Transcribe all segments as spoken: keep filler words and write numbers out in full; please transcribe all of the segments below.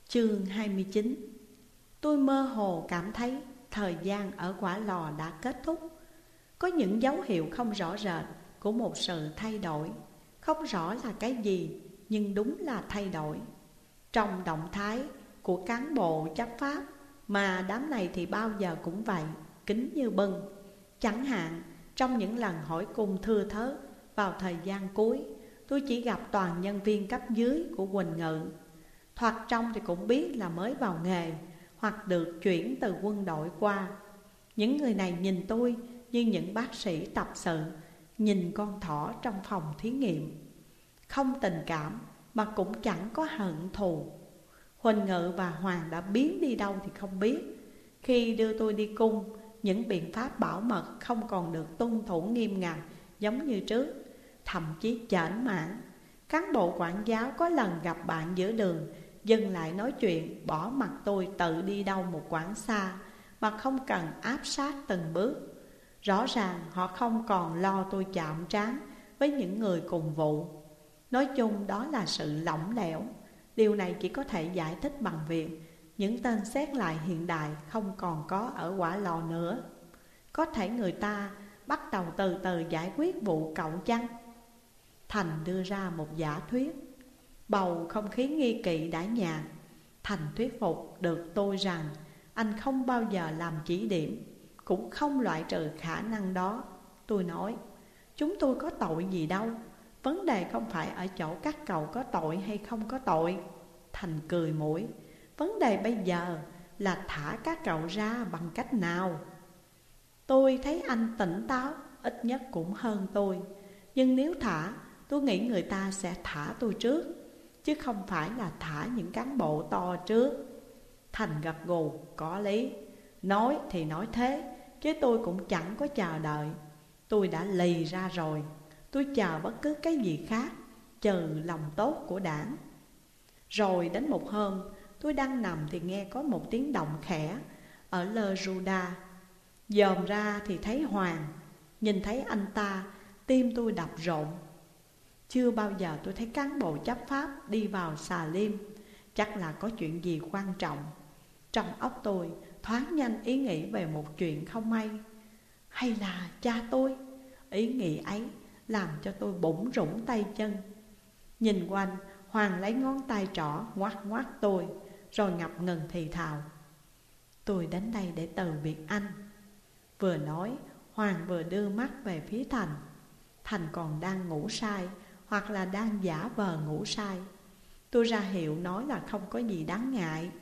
Chương hai mươi chín. Tôi mơ hồ cảm thấy thời gian ở quả lò đã kết thúc. Có những dấu hiệu không rõ rệt của một sự thay đổi. Không rõ là cái gì, nhưng đúng là thay đổi. Trong động thái của cán bộ chấp pháp, mà đám này thì bao giờ cũng vậy, kín như bưng. Chẳng hạn, trong những lần hỏi cung thưa thớt vào thời gian cuối, tôi chỉ gặp toàn nhân viên cấp dưới của Quỳnh Ngự. Thoạt trông thì cũng biết là mới vào nghề, hoặc được chuyển từ quân đội qua. Những người này nhìn tôi như những bác sĩ tập sự nhìn con thỏ trong phòng thí nghiệm. Không tình cảm mà cũng chẳng có hận thù. Huỳnh Ngự và Hoàng đã biến đi đâu thì không biết. Khi đưa tôi đi cung, những biện pháp bảo mật không còn được tuân thủ nghiêm ngặt giống như trước, thậm chí chểnh mảng. Cán bộ quản giáo có lần gặp bạn giữa đường, dừng lại nói chuyện, bỏ mặc tôi tự đi đâu một quãng xa mà không cần áp sát từng bước. Rõ ràng họ không còn lo tôi chạm trán với những người cùng vụ. Nói chung đó là sự lỏng lẻo. Điều này chỉ có thể giải thích bằng việc những tên xét lại hiện đại không còn có ở quả lò nữa. Có thể người ta bắt đầu từ từ giải quyết vụ cậu chăng? Thành đưa ra một giả thuyết. Bầu không khí nghi kỵ đã nhạt. Thành thuyết phục được tôi rằng anh không bao giờ làm chỉ điểm, cũng không loại trừ khả năng đó. Tôi nói, chúng tôi có tội gì đâu. Vấn đề không phải ở chỗ các cậu có tội hay không có tội. Thành cười mũi. Vấn đề bây giờ là thả các cậu ra bằng cách nào. Tôi thấy anh tỉnh táo, ít nhất cũng hơn tôi. Nhưng nếu thả, tôi nghĩ người ta sẽ thả tôi trước, chứ không phải là thả những cán bộ to trước. Thành gật gù, có lý. Nói thì nói thế, chứ tôi cũng chẳng có chờ đợi. Tôi đã lì ra rồi. Tôi chờ bất cứ cái gì khác, trừ lòng tốt của đảng. Rồi đến một hôm, tôi đang nằm thì nghe có một tiếng động khẽ ở lơ Ruda. Dòm ra thì thấy Hoàng. Nhìn thấy anh ta, tim tôi đập rộn. Chưa bao giờ tôi thấy cán bộ chấp pháp đi vào xà lim. Chắc là có chuyện gì quan trọng. Trong óc tôi thoáng nhanh ý nghĩ về một chuyện không may. Hay là cha tôi? Ý nghĩ ấy làm cho tôi bủn rủn tay chân. Nhìn quanh, Hoàng lấy ngón tay trỏ ngoắc ngoắc tôi, rồi ngập ngừng thì thào. Tôi đến đây để từ biệt anh. Vừa nói, Hoàng vừa đưa mắt về phía Thành. Thành còn đang ngủ say, hoặc là đang giả vờ ngủ say. Tôi ra hiệu nói là không có gì đáng ngại.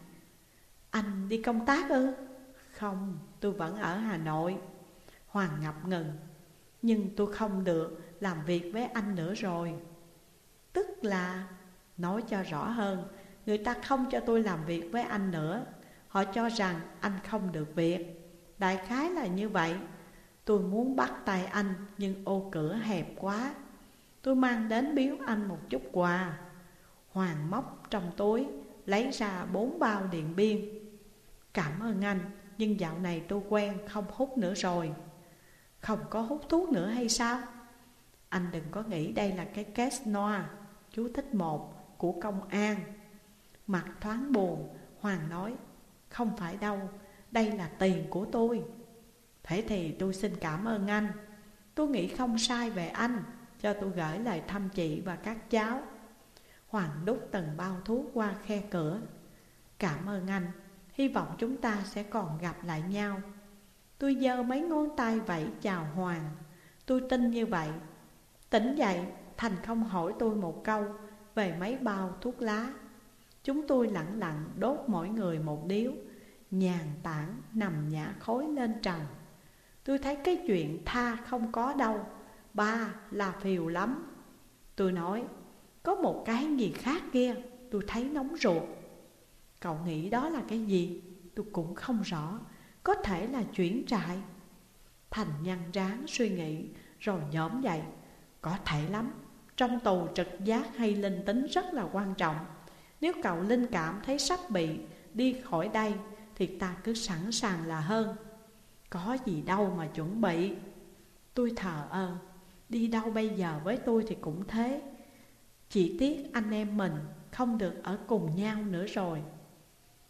Anh đi công tác ư? Không, tôi vẫn ở Hà Nội. Hoàng ngập ngừng. Nhưng tôi không được làm việc với anh nữa rồi. Tức là, nói cho rõ hơn, người ta không cho tôi làm việc với anh nữa. Họ cho rằng anh không được việc. Đại khái là như vậy. Tôi muốn bắt tay anh, nhưng ô cửa hẹp quá. Tôi mang đến biếu anh một chút quà. Hoàng móc trong túi, lấy ra bốn bao điện biên. Cảm ơn anh, nhưng dạo này tôi quen không hút nữa rồi. Không có hút thuốc nữa hay sao? Anh đừng có nghĩ đây là cái case noir, chú thích một, của công an. Mặt thoáng buồn, Hoàng nói, không phải đâu, đây là tiền của tôi. Thế thì tôi xin cảm ơn anh. Tôi nghĩ không sai về anh, cho tôi gửi lời thăm chị và các cháu. Hoàng đút từng bao thuốc qua khe cửa. Cảm ơn anh, hy vọng chúng ta sẽ còn gặp lại nhau. Tôi giơ mấy ngón tay vẫy chào Hoàng. Tôi tin như vậy. Tỉnh dậy, Thành không hỏi tôi một câu về mấy bao thuốc lá. Chúng tôi lặng lặng đốt mỗi người một điếu, nhàn tản nằm nhả khói lên trần. Tôi thấy cái chuyện tha không có đâu, ba là phiền lắm. Tôi nói, có một cái gì khác kia, tôi thấy nóng ruột. Cậu nghĩ đó là cái gì? Tôi cũng không rõ. Có thể là chuyển trại. Thành nhăn ráng suy nghĩ, rồi nhổm dậy. Có thể lắm. Trong tù trực giác hay linh tính rất là quan trọng. Nếu cậu linh cảm thấy sắp bị đi khỏi đây, thì ta cứ sẵn sàng là hơn. Có gì đâu mà chuẩn bị. Tôi thờ ơ. Đi đâu bây giờ với tôi thì cũng thế. Chỉ tiếc anh em mình không được ở cùng nhau nữa rồi.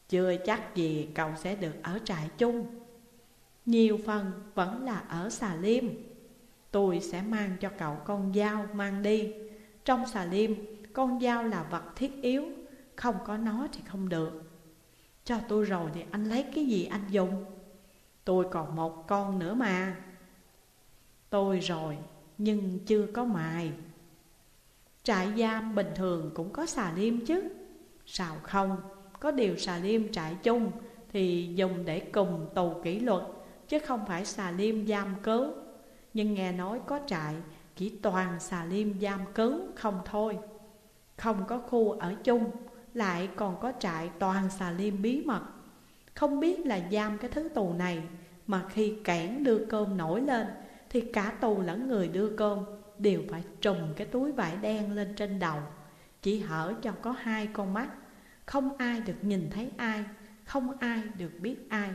chưa chắc gì cậu sẽ được ở trại chung. Nhiều phần vẫn là ở Xà Liêm. Tôi sẽ mang cho cậu con dao mang đi. Trong Xà Liêm, con dao là vật thiết yếu, không có nó thì không được. Cho tôi rồi thì anh lấy cái gì anh dùng? Tôi còn một con nữa mà. Tôi rồi, nhưng chưa có mài. Trại giam bình thường cũng có Xà Liêm chứ? Sao không? Có điều Xà Liêm trại chung thì dùng để cùng tù kỷ luật, chứ không phải Xà Liêm giam cứu. Nhưng nghe nói có trại chỉ toàn Xà Liêm giam cứu không thôi. Không có khu ở chung, lại còn có trại toàn Xà Liêm bí mật. Không biết là giam cái thứ tù này mà khi kẻn đưa cơm nổi lên thì cả tù lẫn người đưa cơm đều phải trùm cái túi vải đen lên trên đầu, chỉ hở cho có hai con mắt. Không ai được nhìn thấy ai, không ai được biết ai.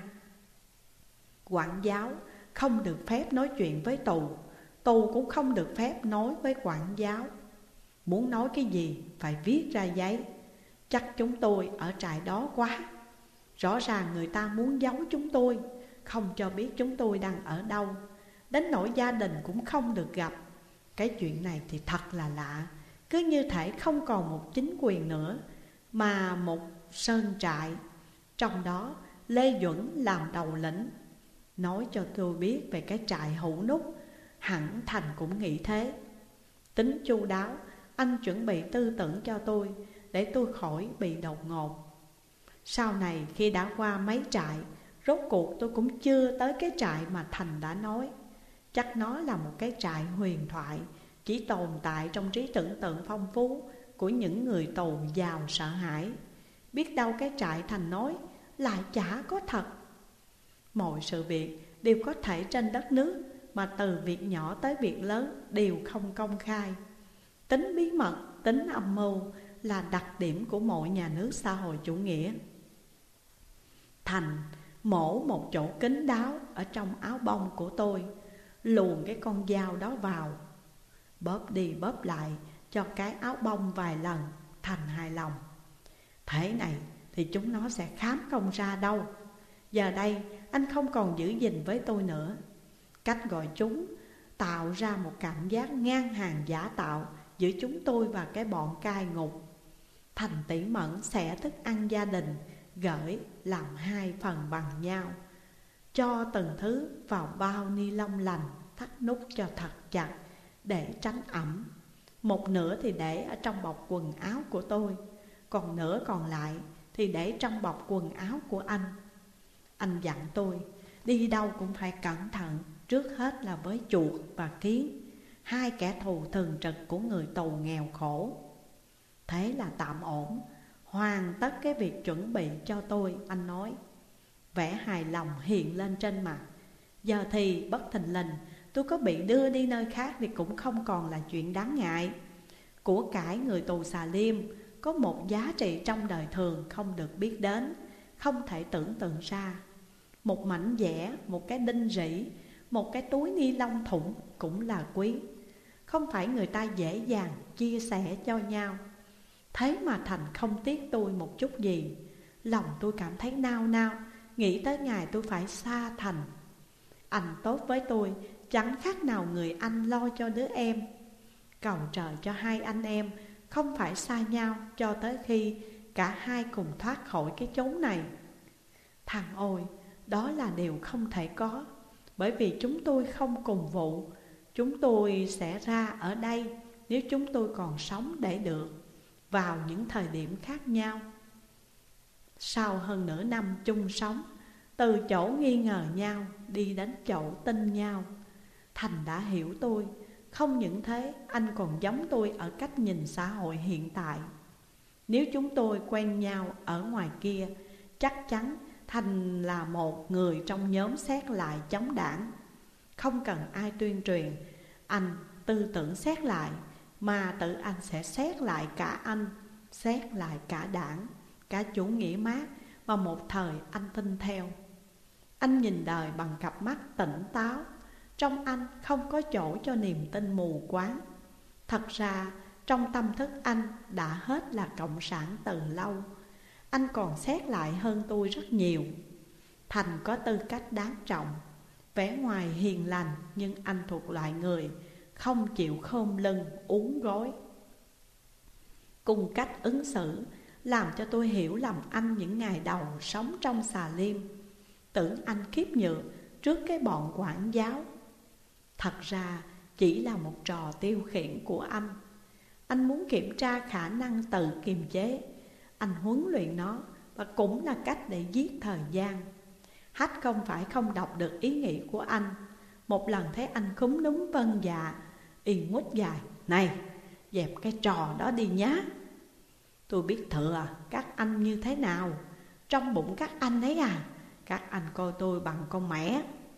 Quản giáo không được phép nói chuyện với tù, tù cũng không được phép nói với quản giáo. Muốn nói cái gì phải viết ra giấy. Chắc chúng tôi ở trại đó quá. Rõ ràng người ta muốn giấu chúng tôi, không cho biết chúng tôi đang ở đâu. Đến nỗi gia đình cũng không được gặp. Cái chuyện này thì thật là lạ. Cứ như thể không còn một chính quyền nữa, mà một sơn trại. Trong đó Lê Duẩn làm đầu lĩnh. Nói cho tôi biết về cái trại Hữu Nút, hẳn Thành cũng nghĩ thế. Tính chu đáo, anh chuẩn bị tư tưởng cho tôi, để tôi khỏi bị đột ngột. Sau này khi đã qua mấy trại, rốt cuộc tôi cũng chưa tới cái trại mà Thành đã nói. Chắc nó là một cái trại huyền thoại, chỉ tồn tại trong trí tưởng tượng phong phú của những người tù giàu sợ hãi. Biết đâu cái trại Thành nói lại chả có thật. Mọi sự việc đều có thể trên đất nước, mà từ việc nhỏ tới việc lớn đều không công khai. Tính bí mật, tính âm mưu là đặc điểm của mọi nhà nước xã hội chủ nghĩa. Thành mổ một chỗ kín đáo ở trong áo bông của tôi, luồn cái con dao đó vào, bóp đi bóp lại cho cái áo bông vài lần. Thành hài lòng. Thế này thì chúng nó sẽ khám không ra đâu. Giờ đây anh không còn giữ gìn với tôi nữa. Cách gọi chúng tạo ra một cảm giác ngang hàng giả tạo giữa chúng tôi và cái bọn cai ngục. Thành tỉ mẩn xẻ thức ăn gia đình, gửi làm hai phần bằng nhau, cho từng thứ vào bao ni lông lành, thắt nút cho thật chặt để tránh ẩm. Một nửa thì để ở trong bọc quần áo của tôi, còn nửa còn lại thì để trong bọc quần áo của anh. Anh dặn tôi đi đâu cũng phải cẩn thận, trước hết là với chuột và kiến, hai kẻ thù thường trực của người tù nghèo khổ. Thế là tạm ổn, hoàn tất cái việc chuẩn bị cho tôi, anh nói. Vẻ hài lòng hiện lên trên mặt. Giờ thì bất thình lình tôi có bị đưa đi nơi khác thì cũng không còn là chuyện đáng ngại. Của cải người tù Xà Liêm có một giá trị trong đời thường không được biết đến, không thể tưởng tượng ra. Một mảnh vẽ, một cái đinh rỉ, một cái túi ni lông thủng cũng là quý. Không phải người ta dễ dàng chia sẻ cho nhau. Thế mà Thành không tiếc tôi một chút gì. Lòng tôi cảm thấy nao nao, nghĩ tới ngày tôi phải xa Thành. Anh tốt với tôi chẳng khác nào người anh lo cho đứa em. Cầu trời cho hai anh em không phải xa nhau cho tới khi cả hai cùng thoát khỏi cái chốn này. Thằng ôi, đó là điều không thể có. Bởi vì chúng tôi không cùng vụ. Chúng tôi sẽ ra ở đây nếu chúng tôi còn sống để được, vào những thời điểm khác nhau. Sau hơn nửa năm chung sống, từ chỗ nghi ngờ nhau đi đến chỗ tin nhau, Thành đã hiểu tôi. Không những thế, anh còn giống tôi ở cách nhìn xã hội hiện tại. Nếu chúng tôi quen nhau ở ngoài kia, chắc chắn Thành là một người trong nhóm xét lại chống đảng. Không cần ai tuyên truyền, anh tư tưởng xét lại, mà tự anh sẽ xét lại cả anh, xét lại cả đảng, cả chủ nghĩa Mác mà một thời anh tin theo. Anh nhìn đời bằng cặp mắt tỉnh táo. Trong anh không có chỗ cho niềm tin mù quáng. Thật ra trong tâm thức anh đã hết là cộng sản từ lâu. Anh còn xét lại hơn tôi rất nhiều. Thành có tư cách đáng trọng, vẻ ngoài hiền lành, nhưng anh thuộc loại người không chịu khom lưng uốn gối. Cùng cách ứng xử làm cho tôi hiểu lầm anh những ngày đầu sống trong xà liêm, tưởng anh khiếp nhược trước cái bọn quản giáo. Thật ra chỉ là một trò tiêu khiển của anh. Anh muốn kiểm tra khả năng tự kiềm chế, anh huấn luyện nó, và cũng là cách để giết thời gian. Hách không phải không đọc được ý nghĩ của anh. Một lần thấy anh khúm núm vâng dạ, y ngút dài: "Này, dẹp cái trò đó đi nhá." Tôi biết thừa các anh như thế nào. Trong bụng các anh ấy à, các anh coi tôi bằng con mẻ.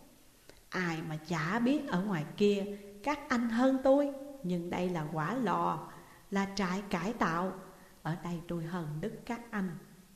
Ai mà chả biết ở ngoài kia các anh hơn tôi, nhưng đây là quả lò, là trại cải tạo. Ở đây tôi hơn đức các anh.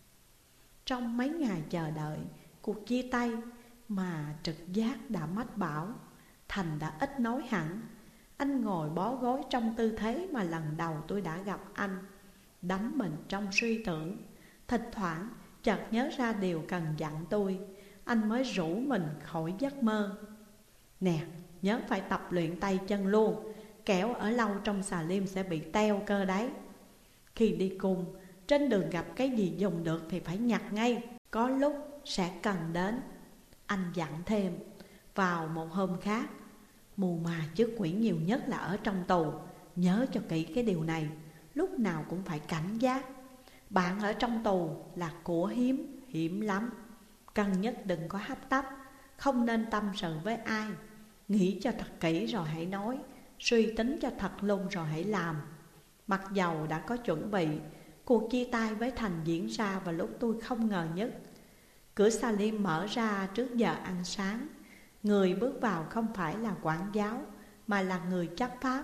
Trong mấy ngày chờ đợi cuộc chia tay mà trực giác đã mách bảo, Thành đã ít nói hẳn. Anh ngồi bó gối trong tư thế mà lần đầu tôi đã gặp anh, đắm mình trong suy tưởng. Thỉnh thoảng chợt nhớ ra điều cần dặn tôi, anh mới rủ mình khỏi giấc mơ. "Nè, nhớ phải tập luyện tay chân luôn, kẻo ở lâu trong xà liêm sẽ bị teo cơ đấy. Khi đi cùng, trên đường gặp cái gì dùng được thì phải nhặt ngay, có lúc sẽ cần đến." Anh dặn thêm. Vào một hôm khác, mù mà trước quỷ nhiều nhất là ở trong tù. Nhớ cho kỹ cái điều này, lúc nào cũng phải cảnh giác. Bạn ở trong tù là của hiếm, hiểm lắm. Cần nhất đừng có hấp tấp, không nên tâm sự với ai. Nghĩ cho thật kỹ rồi hãy nói, suy tính cho thật lung rồi hãy làm. Mặc dầu đã có chuẩn bị, cuộc chia tay với Thành diễn ra vào lúc tôi không ngờ nhất. Cửa xà liêm mở ra trước giờ ăn sáng. Người bước vào không phải là quản giáo, mà là người chấp pháp.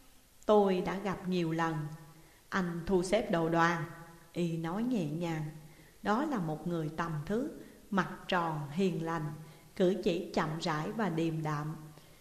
Tôi đã gặp nhiều lần. "Anh thu xếp đồ đoàn," y nói nhẹ nhàng. Đó là một người tầm thước, mặt tròn, hiền lành, cử chỉ chậm rãi và điềm đạm.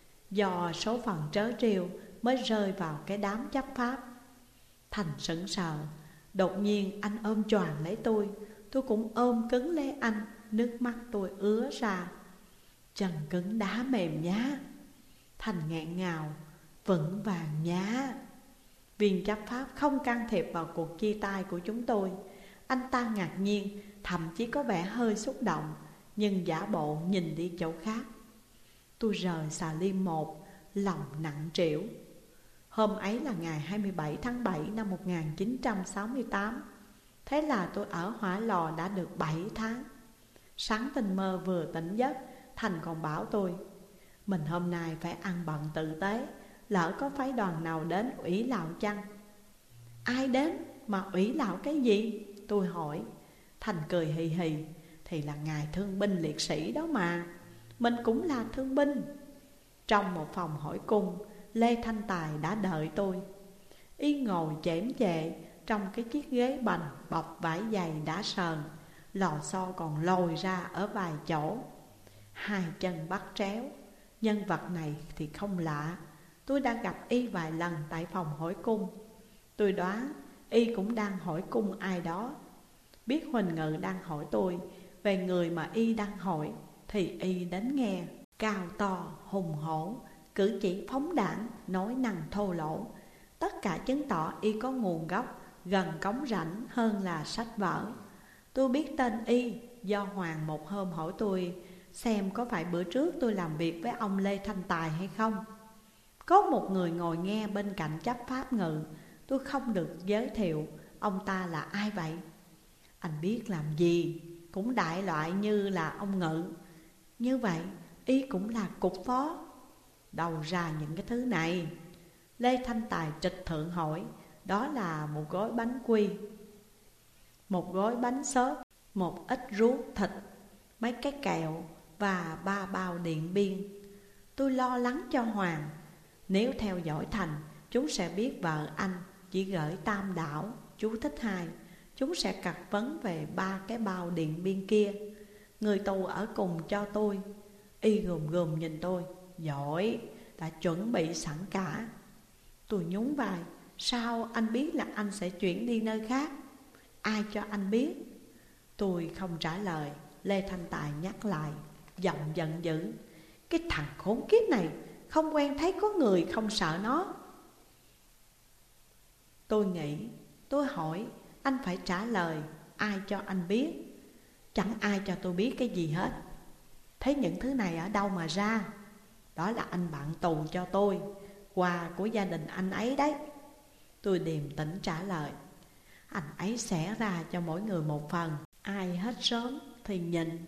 Do số phận trớ trêu mới rơi vào cái đám chấp pháp. Thành sững sờ. Đột nhiên anh ôm choàng lấy tôi. Tôi cũng ôm cứng lấy anh. Nước mắt tôi ứa ra. "Chân cứng đá mềm nhá." Thành nghẹn ngào. "Vững vàng nhá." Viên chấp pháp không can thiệp vào cuộc chia tay của chúng tôi. Anh ta ngạc nhiên, thậm chí có vẻ hơi xúc động, nhưng giả bộ nhìn đi chỗ khác. Tôi rời xà liêm một, lòng nặng trĩu. Hôm ấy là ngày hai mươi bảy tháng bảy năm một nghìn chín trăm sáu mươi tám. Thế là tôi ở hỏa lò đã được bảy tháng. Sáng tinh mơ vừa tỉnh giấc, Thành còn bảo tôi: "Mình hôm nay phải ăn bận tử tế, lỡ có phái đoàn nào đến ủy lạo chăng?" "Ai đến mà ủy lạo cái gì?" tôi hỏi. Thành cười hì hì: "Thì là ngài thương binh liệt sĩ đó mà. Mình cũng là thương binh." Trong một phòng hỏi cung, Lê Thanh Tài đã đợi tôi. Y ngồi chễm chệ trong cái chiếc ghế bành bọc vải dày đã sờn, lò xo còn lồi ra ở vài chỗ, hai chân bắt tréo. Nhân vật này thì không lạ, tôi đã gặp y vài lần tại phòng hỏi cung. Tôi đoán y cũng đang hỏi cung ai đó. Biết Huỳnh Ngự đang hỏi tôi về người mà y đang hỏi, thì y đến nghe. Cao to, hùng hổ, cử chỉ phóng đãng, nói năng thô lỗ. Tất cả chứng tỏ y có nguồn gốc gần cống rãnh hơn là sách vở. Tôi biết tên y do Hoàng một hôm hỏi tôi xem có phải bữa trước tôi làm việc với ông Lê Thanh Tài hay không. Có một người ngồi nghe bên cạnh chấp pháp Ngự. Tôi không được giới thiệu ông ta là ai vậy. Anh biết làm gì cũng đại loại như là ông Ngự. Như vậy y cũng là cục phó. Đầu ra những cái thứ này? Lê Thanh Tài trịch thượng hỏi. Đó là một gói bánh quy, một gói bánh xốp, một ít ruốc thịt, mấy cái kẹo và ba bao điện biên. Tôi lo lắng cho Hoàng. Nếu theo dõi Thành, chúng sẽ biết vợ anh chỉ gửi tam đảo. Chú thích hai, chúng sẽ cặt vấn về ba cái bao điện biên kia. Người tù ở cùng cho tôi. Y gườm gườm nhìn tôi. Giỏi, đã chuẩn bị sẵn cả. Tôi nhún vai. Sao anh biết là anh sẽ chuyển đi nơi khác? Ai cho anh biết? Tôi không trả lời. Lê Thanh Tài nhắc lại, giọng giận dữ: cái thằng khốn kiếp này, không quen thấy có người không sợ nó. Tôi nghĩ, tôi hỏi, anh phải trả lời. Ai cho anh biết? Chẳng ai cho tôi biết cái gì hết. Thế những thứ này ở đâu mà ra? Đó là anh bạn tù cho tôi, quà của gia đình anh ấy đấy. Tôi điềm tĩnh trả lời: anh ấy xẻ ra cho mỗi người một phần, ai hết sớm thì nhìn.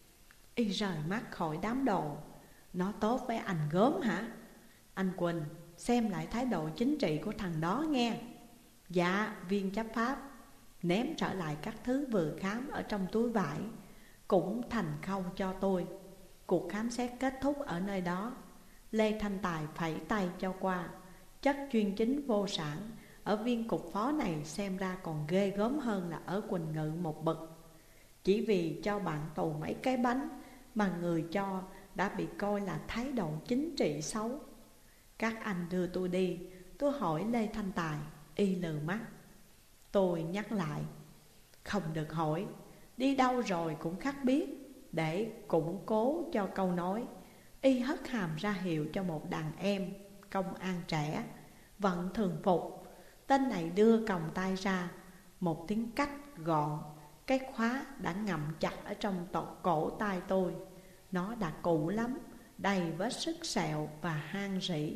Y rời mắt khỏi đám đồ. Nó tốt với anh gớm hả? Anh Quỳnh, xem lại thái độ chính trị của thằng đó nghe. Dạ, viên chấp pháp. Ném trở lại các thứ vừa khám ở trong túi vải, cũng thành khâu cho tôi. Cuộc khám xét kết thúc ở nơi đó. Lê Thanh Tài phẩy tay cho qua. Chất chuyên chính vô sản ở viên cục phó này xem ra còn ghê gớm hơn là ở Quỳnh Ngự một bậc. Chỉ vì cho bạn tù mấy cái bánh mà người cho đã bị coi là thái độ chính trị xấu. Các anh đưa tôi đi. Tôi hỏi Lê Thanh Tài. Y lừ mắt. Tôi nhắc lại: không được hỏi. Đi đâu rồi cũng khắc biết. Để củng cố cho câu nói, Y hất hàm ra hiệu cho một đàn em công an trẻ, vận thường phục. Tên này đưa còng tay ra. Một tiếng cách gọn. Cái khóa đã ngậm chặt ở trong tột cổ tay tôi. Nó đã cũ lắm, đầy vết sức sẹo và han rỉ.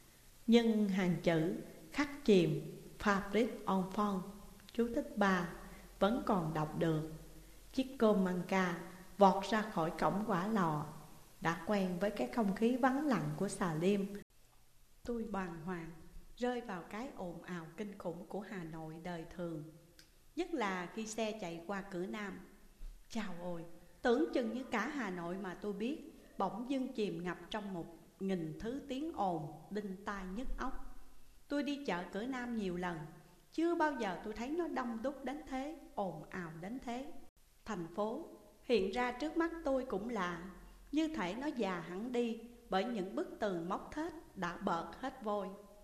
Nhưng hàng chữ khắc chìm Fabric enfant, chú thích ba, vẫn còn đọc được. Chiếc cơm măng ca vọt ra khỏi cổng quả lò. Đã quen với cái không khí vắng lặng của xà liêm, tôi bàng hoàng rơi vào cái ồn ào kinh khủng của Hà Nội đời thường. Nhất là khi xe chạy qua cửa Nam. Chào ôi, tưởng chừng như cả Hà Nội mà tôi biết bỗng dưng chìm ngập trong một nghìn thứ tiếng ồn đinh tai nhức óc. Tôi đi chợ cửa Nam nhiều lần, chưa bao giờ tôi thấy nó đông đúc đến thế, ồn ào đến thế. Thành phố hiện ra trước mắt tôi cũng lạ, như thể nó già hẳn đi bởi những bức tường móc thết đã bợt hết vôi.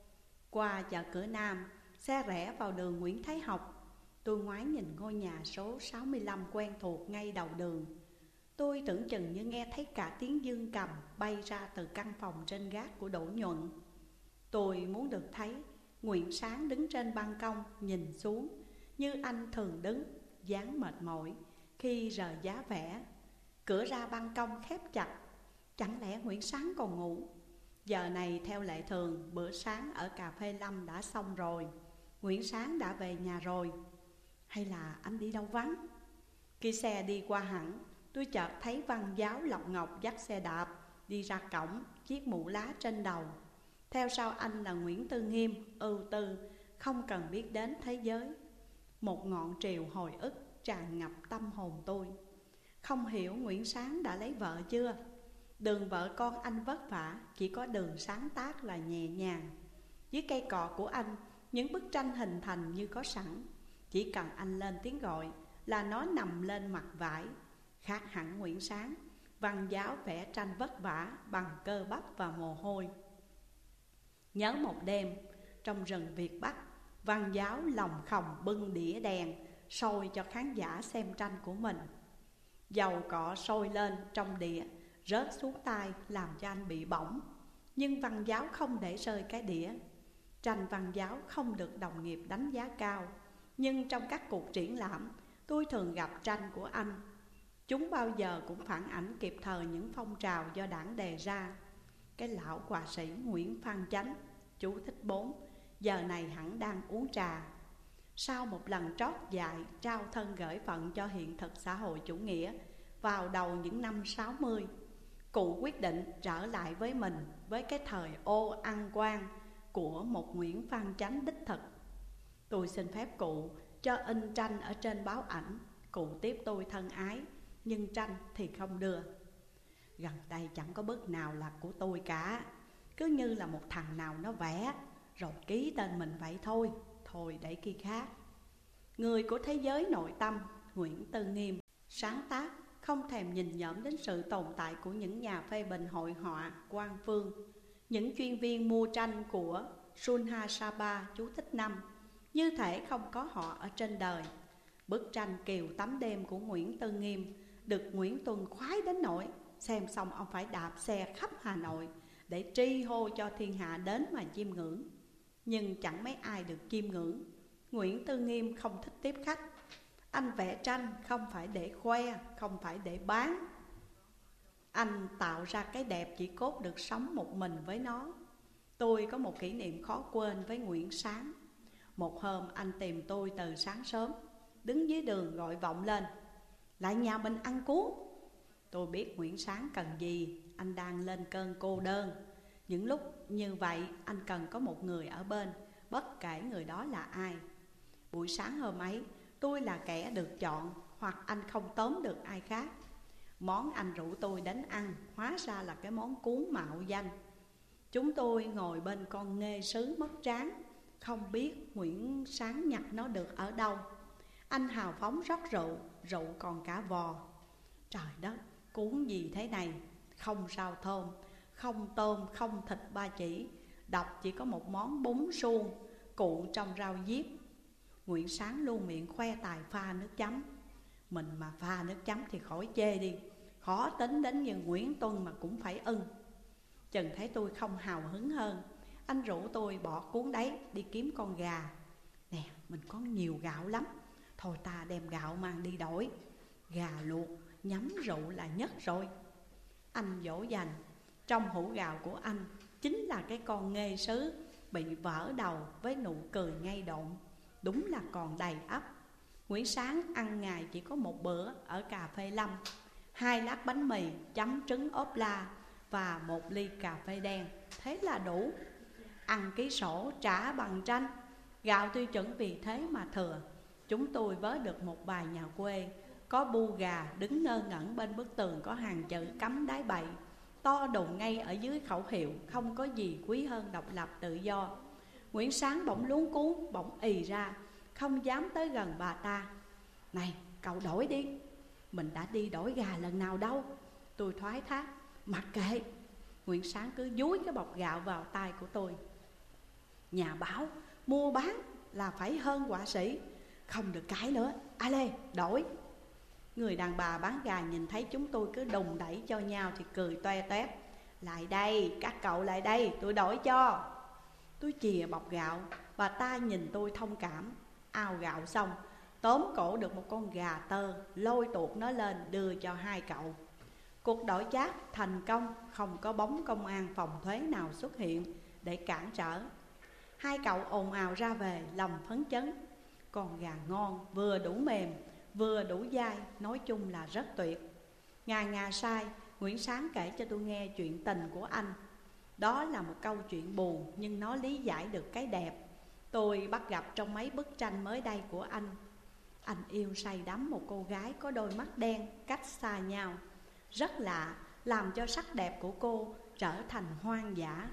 Qua chợ cửa Nam, xe rẽ vào đường Nguyễn Thái Học. Tôi ngoái nhìn ngôi nhà số sáu mươi lăm quen thuộc ngay đầu đường. Tôi tưởng chừng như nghe thấy cả tiếng dương cầm bay ra từ căn phòng trên gác của Đỗ Nhuận. Tôi muốn được thấy Nguyễn Sáng đứng trên ban công nhìn xuống, như anh thường đứng, dáng mệt mỏi khi rời giá vẽ. Cửa ra ban công khép chặt. Chẳng lẽ Nguyễn Sáng còn ngủ? Giờ này theo lệ thường, bữa sáng ở cà phê Lâm đã xong rồi. Nguyễn Sáng đã về nhà rồi. Hay là anh đi đâu vắng? Khi xe đi qua hẳn, tôi chợt thấy Văn Giáo Lộc Ngọc dắt xe đạp đi ra cổng, chiếc mũ lá trên đầu. Theo sau anh là Nguyễn Tư Nghiêm, ưu tư, không cần biết đến thế giới. Một ngọn triều hồi ức tràn ngập tâm hồn tôi. Không hiểu Nguyễn Sáng đã lấy vợ chưa? Đường vợ con anh vất vả, chỉ có đường sáng tác là nhẹ nhàng. Dưới cây cọ của anh, những bức tranh hình thành như có sẵn. Chỉ cần anh lên tiếng gọi là nó nằm lên mặt vải. Khác hẳn Nguyễn Sáng, Văn Giáo vẽ tranh vất vả bằng cơ bắp và mồ hôi. Nhớ một đêm, trong rừng Việt Bắc, Văn Giáo lòng khòng bưng đĩa đèn sôi cho khán giả xem tranh của mình. Dầu cọ sôi lên trong đĩa, rớt xuống tay làm cho anh bị bỏng. Nhưng Văn Giáo không để rơi cái đĩa. Tranh Văn Giáo không được đồng nghiệp đánh giá cao, nhưng trong các cuộc triển lãm, tôi thường gặp tranh của anh. Chúng bao giờ cũng phản ảnh kịp thời những phong trào do đảng đề ra. Cái lão họa sĩ Nguyễn Phan Chánh, chú thích bốn, giờ này hẳn đang uống trà. Sau một lần trót dại trao thân gửi phận cho hiện thực xã hội chủ nghĩa vào đầu những năm sáu mươi, cụ quyết định trở lại với mình với cái thời ô ăn quan của một Nguyễn Phan Chánh đích thực. Tôi xin phép cụ cho in tranh ở trên báo ảnh. Cụ tiếp tôi thân ái, nhưng tranh thì không đưa. Gần đây chẳng có bức nào là của tôi cả, cứ như là một thằng nào nó vẽ rồi ký tên mình vậy thôi. Thôi để khi khác. Người của thế giới nội tâm, Nguyễn Tư Nghiêm, sáng tác, không thèm nhìn nhởm đến sự tồn tại của những nhà phê bình hội họa Quang Phương, những chuyên viên mua tranh của Sunha Sapa, chú thích năm, như thể không có họ ở trên đời. Bức tranh Kiều Tắm Đêm của Nguyễn Tư Nghiêm được Nguyễn Tuân khoái đến nỗi xem xong ông phải đạp xe khắp Hà Nội để tri hô cho thiên hạ đến mà chiêm ngưỡng. Nhưng chẳng mấy ai được chiêm ngưỡng. Nguyễn Tư Nghiêm không thích tiếp khách. Anh vẽ tranh không phải để khoe, không phải để bán. Anh tạo ra cái đẹp chỉ cốt được sống một mình với nó. Tôi có một kỷ niệm khó quên với Nguyễn Sáng. Một hôm anh tìm tôi từ sáng sớm, đứng dưới đường gọi vọng lên: lại nhà mình ăn cuốn. Tôi biết Nguyễn Sáng cần gì. Anh đang lên cơn cô đơn. Những lúc như vậy anh cần có một người ở bên, bất kể người đó là ai. Buổi sáng hôm ấy tôi là kẻ được chọn, hoặc anh không tóm được ai khác. Món anh rủ tôi đến ăn hóa ra là cái món cuốn mạo danh. Chúng tôi ngồi bên con nghê sứ mất tráng, không biết Nguyễn Sáng nhặt nó được ở đâu. Anh hào phóng rót rượu, rượu còn cả vò. Trời đất, cuốn gì thế này? Không rau thơm, không tôm, không thịt ba chỉ. Độc chỉ có một món bún suông cuộn trong rau diếp. Nguyễn Sáng luôn miệng khoe tài pha nước chấm. Mình mà pha nước chấm thì khỏi chê đi. Khó tính đến như Nguyễn Tuân mà cũng phải ưng. Chừng thấy tôi không hào hứng hơn, anh rủ tôi bỏ cuốn đấy đi kiếm con gà. Nè, mình có nhiều gạo lắm, thôi ta đem gạo mang đi đổi. Gà luộc nhắm rượu là nhất rồi. Anh dỗ dành. Trong hũ gạo của anh chính là cái con nghê sứ bị vỡ đầu với nụ cười ngây độn. Đúng là còn đầy ắp. Nguyễn Sáng ăn ngày chỉ có một bữa ở cà phê Lâm, hai lát bánh mì chấm trứng ốp la và một ly cà phê đen, thế là đủ. Ăn ký sổ trả bằng tranh. Gạo tiêu chuẩn vì thế mà thừa. Chúng tôi vớ được một bài nhà quê, có bu gà đứng ngơ ngẩn bên bức tường có hàng chữ cấm đáy bậy, to đùng ngay ở dưới khẩu hiệu không có gì quý hơn độc lập tự do. Nguyễn Sáng bỗng luống cuống, bỗng ì ra, không dám tới gần bà ta. Này, cậu đổi đi. Mình đã đi đổi gà lần nào đâu. Tôi thoái thác: mặc kệ. Nguyễn Sáng cứ dúi cái bọc gạo vào tay của tôi. Nhà báo mua bán là phải hơn họa sĩ, không được cãi nữa. A lê, đổi. Người đàn bà bán gà nhìn thấy chúng tôi cứ đùng đẩy cho nhau thì cười toe toét: lại đây, các cậu lại đây, tôi đổi cho. Tôi chìa bọc gạo. Bà ta nhìn tôi thông cảm, ao gạo xong tóm cổ được một con gà tơ, lôi tuột nó lên đưa cho hai cậu. Cuộc đổi chác thành công, không có bóng công an phòng thuế nào xuất hiện để cản trở. Hai cậu ồn ào ra về, lòng phấn chấn. Con gà ngon, vừa đủ mềm, vừa đủ dai, nói chung là rất tuyệt. Ngày ngày sai, Nguyễn Sáng kể cho tôi nghe chuyện tình của anh. Đó là một câu chuyện buồn nhưng nó lý giải được cái đẹp tôi bắt gặp trong mấy bức tranh mới đây của anh. Anh yêu say đắm một cô gái có đôi mắt đen cách xa nhau. Rất lạ, làm cho sắc đẹp của cô trở thành hoang dã.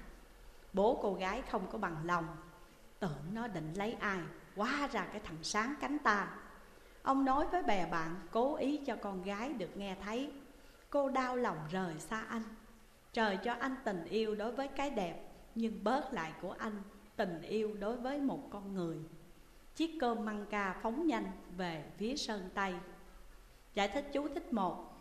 Bố cô gái không có bằng lòng, tưởng nó định lấy ai, hóa ra cái thằng Sáng cánh ta. Ông nói với bè bạn, cố ý cho con gái được nghe thấy. Cô đau lòng rời xa anh. Trời cho anh tình yêu đối với cái đẹp, nhưng bớt lại của anh tình yêu đối với một con người. Chiếc cơm măng ca phóng nhanh về phía sơn Tây. Giải thích chú thích một.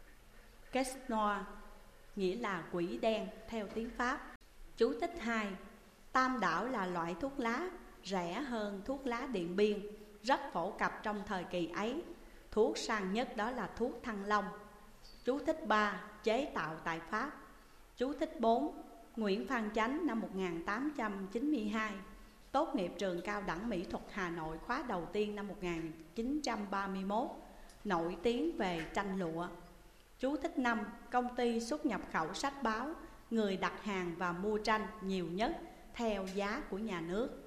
Caisse noire nghĩa là quỷ đen theo tiếng Pháp. Chú thích hai. Tam đảo là loại thuốc lá rẻ hơn thuốc lá Điện Biên, rất phổ cập trong thời kỳ ấy. Thuốc sang nhất đó là thuốc Thăng Long. Chú thích ba. Chế tạo tại Pháp. Chú thích bốn. Nguyễn Phan Chánh năm một nghìn tám trăm chín mươi hai, tốt nghiệp trường cao đẳng mỹ thuật Hà Nội khóa đầu tiên năm một nghìn chín trăm ba mươi mốt, nổi tiếng về tranh lụa. Chú thích năm. Công ty xuất nhập khẩu sách báo, người đặt hàng và mua tranh nhiều nhất theo giá của nhà nước.